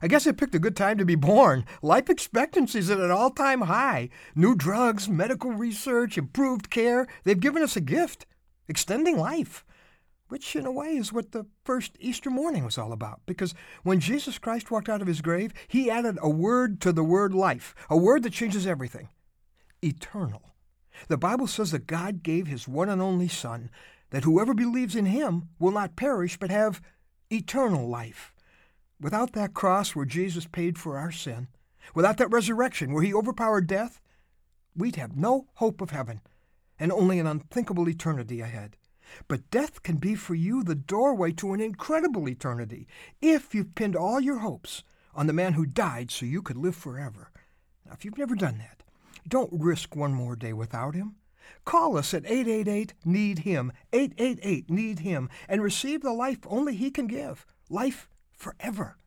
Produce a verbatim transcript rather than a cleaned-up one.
I guess I picked a good time to be born. Life expectancy is at an all-time high. New drugs, medical research, improved care, they've given us a gift, extending life, which in a way is what the first Easter morning was all about. Because when Jesus Christ walked out of his grave, he added a word to the word life, a word that changes everything: eternal. The Bible says that God gave his one and only Son, that whoever believes in him will not perish but have eternal life. Without that cross where Jesus paid for our sin, without that resurrection where he overpowered death, we'd have no hope of heaven and only an unthinkable eternity ahead. But death can be for you the doorway to an incredible eternity if you've pinned all your hopes on the man who died so you could live forever. Now, if you've never done that, don't risk one more day without him. Call us at eight eight eight, need him, eight eight eight, need him, and receive the life only he can give, life forever.